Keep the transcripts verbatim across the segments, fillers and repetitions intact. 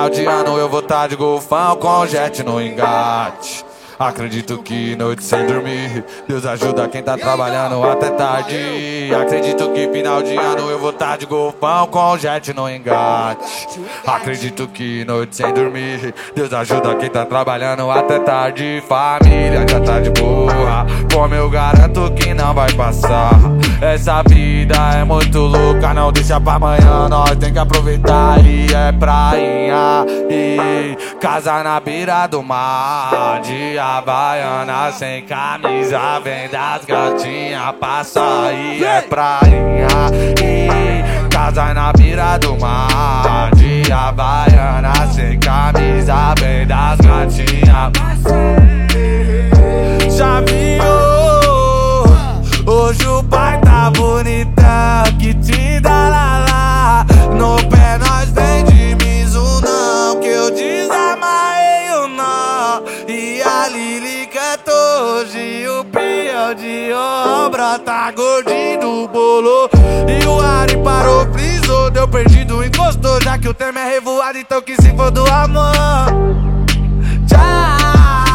final de ano eu vou tá de golfão com jet no engate. Acredito que noite sem dormir, Deus ajuda quem tá trabalhando até tarde. Acredito que final de ano eu vou tá de golfão com jet no engate. Acredito que noite sem dormir, Deus ajuda quem tá trabalhando até tarde. Família já tá de boa, como eu garanto que não vai passar. Essa vida é muito louca, não deixa pra amanhã, nós tem que aproveitar. E é prainha e casa na beira do mar, de Havaiana sem camisa, vem das gatinhas passa. E é prainha e casa na beira do mar, de Havaiana sem camisa, vem das gatinhas passa. Já viu? Hoje o pai tá bonitão, que te dá lá lá. No pé nós vem de Mizuno, que eu desamarrei o nó. E a Lili cantou hoje, o Pião de obra tá gordinho do bolo. E o Ari parou, frisou, deu perdido, encostou. Já que o tema é revoado, então que se for do amor. Tchau.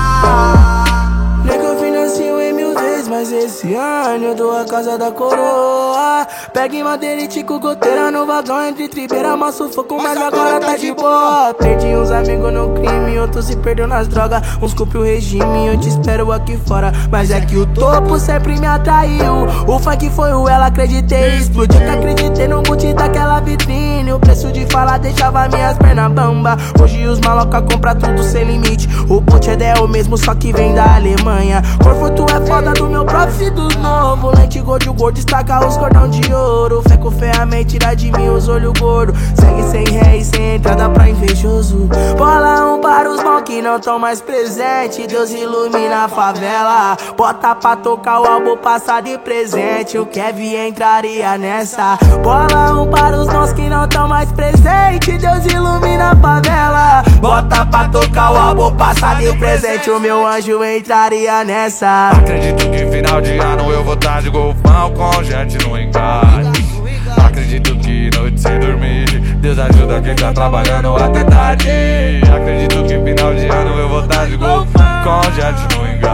Mas esse ano eu dou a casa da coroa. Pegue madeira e tico goteira no vagão entre tribeira, amasso foco, mas agora tá de boa. Perdi uns amigos no crime, outros se perdeu nas drogas. Uns cumpre o regime, eu te espero aqui fora. Mas é que o topo sempre me atraiu. O funk foi o ela, acreditei, explodiu. Que acreditei no boot daquela vitrine. O preço de falar deixava minhas pernas bamba. Hoje os maloca compra tudo sem limite. O boot é o mesmo, só que vem da Alemanha. Corfoto é foda do meu prof dos novo. Lente gordo, o gordo destaca os cordão de ouro. Fé com ferramenta, tira de mim os olhos gordos. Segue sem ré e sem entrada pra invejoso. Bola um para os mãos que não tão mais presente. Deus ilumina a favela. Bota pra tocar o álbum passado e presente. O Kevin entraria nessa. Bola um para os mãos que não tão mais presente. Deus ilumina a favela. Bota pra tocar o álbum passado e presente. O meu anjo entraria nessa. Acredito que final de ano eu vou tá de golfão com jet no engate. Acredito que noite sem dormir, Deus ajuda quem tá trabalhando até tarde. Acredito que final de ano eu vou tá de golfão com jet no engate.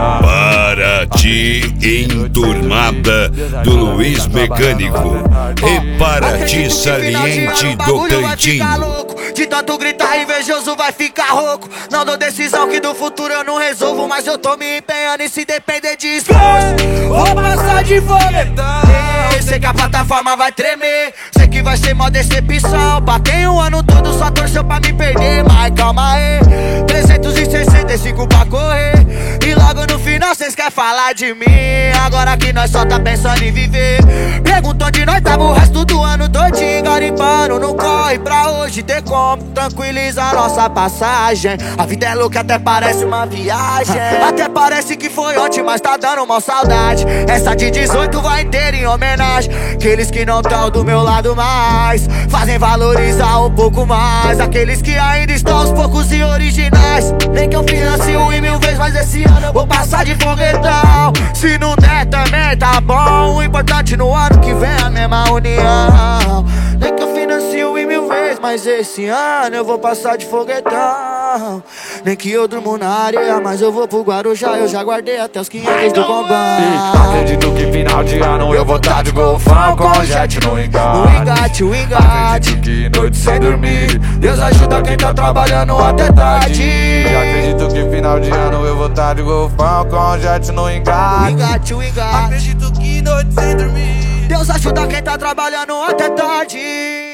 Paraty enturmada do Luiz Mecânico e Paraty saliente do Cantinho. De tanto gritar invejoso vai ficar rouco. Não dou decisão que do futuro eu não resolvo, mas eu tô me empenhando e se depender de esforço vou passar de foguetão. Sei que a plataforma vai tremer, sei que vai ser mó decepção. Batei um ano todo, só torceu pra me perder. Mas calma aí, trezentos e sessenta e cinco pra correr. E logo no final cês querem falar de mim. Agora que nós só tá pensando em viver. Pergunta onde nós tava o resto do ano todinho. Garimpando, não corre pra hoje ter como tranquilizar nossa passagem. A vida é louca, até parece uma viagem. Até parece que foi ontem, mas tá dando uma saudade. Essa de dezoito vai inteira em homenagem. Aqueles que não tão do meu lado mais fazem valorizar um pouco mais aqueles que ainda estão aos poucos e originais. Nem que eu financio em mil vezes, mas esse ano eu vou passar de foguetão. Se não der também tá bom. O importante no ano que vem é a mesma união. Nem que eu financio em mil vezes, mas esse ano eu vou passar de foguetão. Nem que eu durmo na areia, mas eu vou pro Guarujá. Eu já guardei até os quinhentos do bombão. Acredito que final de ano eu vou tá de golfão com jet no engate. O engate, o engate. Acredito que noite sem dormir, Deus ajuda quem tá trabalhando até tarde. Acredito que final de ano eu vou tá de golfão com jet no engate. O engate, o engate. Acredito que noite sem dormir, Deus ajuda quem tá trabalhando até tarde.